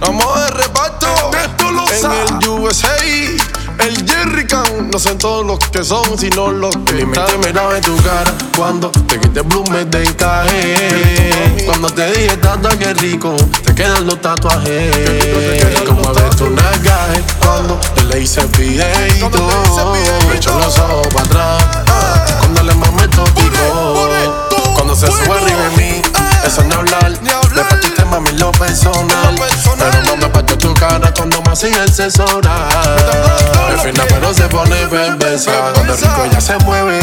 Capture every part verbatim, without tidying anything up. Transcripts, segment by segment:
Estamos de reparto, esto lo en sabe. El U S A, el Jerrycan. No son todos los que son, sino los que están. Miraba en tu cara cuando te quité blumes de encaje. Cuando te dije tata que rico, te quedan los tatuajes. Como ves tu nagaje cuando te le hice el videito. Me echo los ojos para atrás cuando le mamé tópico. Cuando se sube arriba de mí, eso no hablar. Le partiste mami lo personal. Pero no me partió tu cara cuando me hacía el sesoral. Es fina pero se pone perversa. Cuando rico ella se mueve.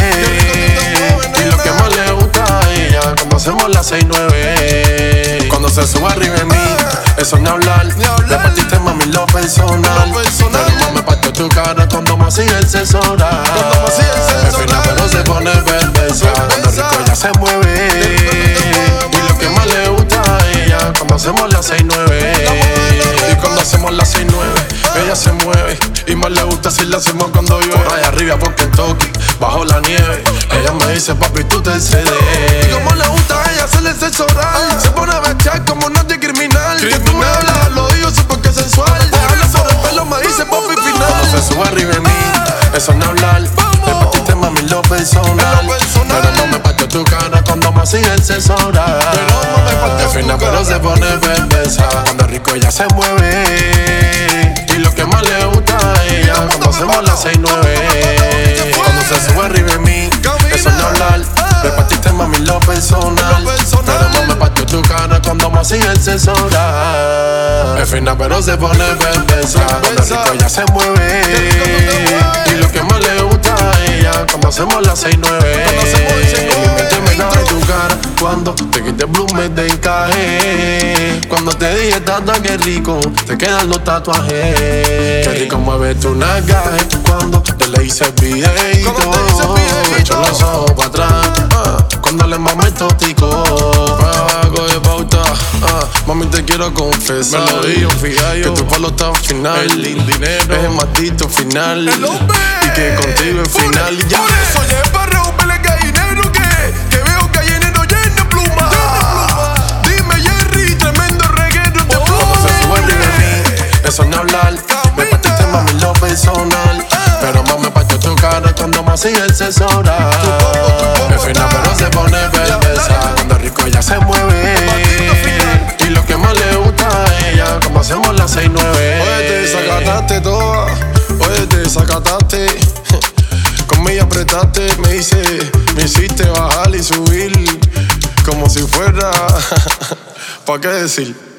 Y lo que más le gusta a ella cuando hacemos las seis nueve. Cuando se sube arriba de mí, eso no hablar. Le partiste mami lo personal. Pero no me partió tu cara cuando me hacía el sesoral. Es fina pero se pone perversa. Cuando rico ella se mueve. Y lo que más le gusta a ella cuando hacemos las seis nueve. Y cuando hacemos las seis nueve, ella se mueve. Y más le gusta si la hacemos cuando llueve. Por allá arriba por Kentucky, bajo la nieve. Ella me dice papi tú te cedes. Y como le gusta a ella hacerle sexo oral. Se pone a bechar como nadie criminal. Que tú me hablas al oído súper que sensual. Te hablas por el pelo me dice papi final. Cuando se sube arriba de mí, eso no hablar. Le partiste mami lo personal. Pero no me partió tu cara cuando me hacía el sexo oral. Es fina pero se pone perversa. Cuando rico ella se mueve. Y lo que más le gusta a ella cuando hacemos las seis nueve. Cuando se sube arriba de mí, eso no hablar. Le partiste mami lo personal. Pero no me partió tu cara cuando me hacía el sexo oral. Es fina pero se pone perversa. Cuando rico ella se mueve. Y lo que más le gusta a ella cuando hacemos las seis nueve. Mi mente me cae en tu cara cuando te quité blumes de encaje. Cuando te dije tata que rico, te quedan los tatuajes. Qué rico mueve tu nagaje cuando te le hice el videito. Me echo los ojos para atrás cuando le mamé el tótico. Pago de pauta, uh, mami te quiero confesar. Me lo digo, fíjate que tu palo está final. El dinero es el maldito final. Y que contigo es final. Ya. Por eso llegué para romperle gallinero que, que veo gallinero lleno de pluma. Dime Jerry, tremendo reguero de pluma. Cuando se sube arriba de mí, eso no hablar. Me partiste mami lo personal. Pero más me partió tu cara cuando me hacía el sexo oral. Es fina pero se pone perversa. Cuando rico ella se mueve. Y lo que más le gusta a ella como hacemos las seis nueve. Oye te desacataste toda. Oye te desacataste. Conmigo apretaste. Me hice, me hiciste bajar y subir como si fuera ¿pa' qué decir?